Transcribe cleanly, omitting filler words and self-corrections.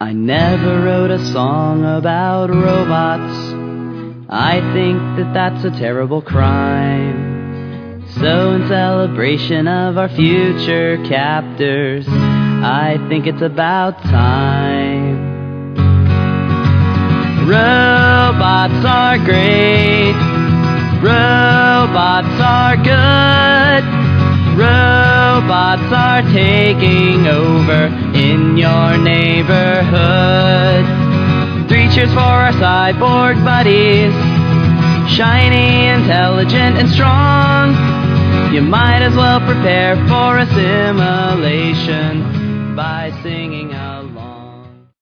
I never wrote a song about robots. I think that that's a terrible crime. So in celebration of our future captors, I think it's about time. Robots are great. Robots are good. Robots are taking over in your neighborhood. 3 cheers for our cyborg buddies. Shiny, intelligent, and strong. You might as well prepare for a simulation by singing